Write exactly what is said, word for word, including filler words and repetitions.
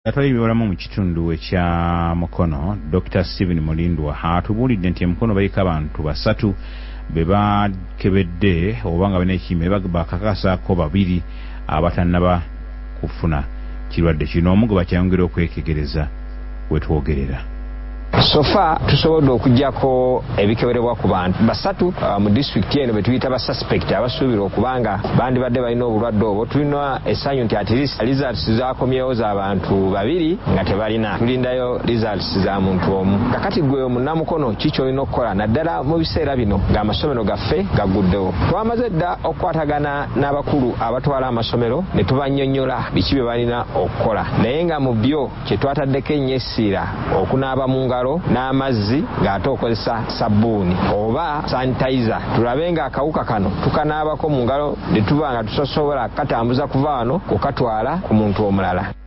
Atwalibwalamu mu kitundu ekya Mukono, Doctor Stephen Mulindwa atubuulidde nti Mukono baliko abantu basatu be bakebedde oba nga balina ekirime bakakasaako babiri abatannaba kufuna kirwadde kino. Omu gwe bakyayongera okwekegereza wetwogerera. Sofa tusobodde okujjako ebikeberebwa ku bantu basatu uh, mu district eno betuyita ba suspect abasuubira okubanga bandi badde balina obulwadde obwo. Tulina essanyu nti at least results zakomyewo za bantu babiri nga tebalina. Tulindayo results za muntu omu. Kakati gwe munnamukono kiki olina okukola naddala mu biseera bino ng'amasomero gaffe gagguddewo. Twamaze dda okukwatagana n'abakulu abatwala amasomero ne tubannyonnyola biki bye balina okukola, naye nga mu byo kye twataddeko ennyo essira okunaaba mu ngalo n'amazzi ng'ate okozesa sabbuuni oba sanitizer. Tulabe nga akawuka kano tukanaabako mu ngalo ne tuba nga tusobola katambuza kuva wano okukatwala ku muntu omulala.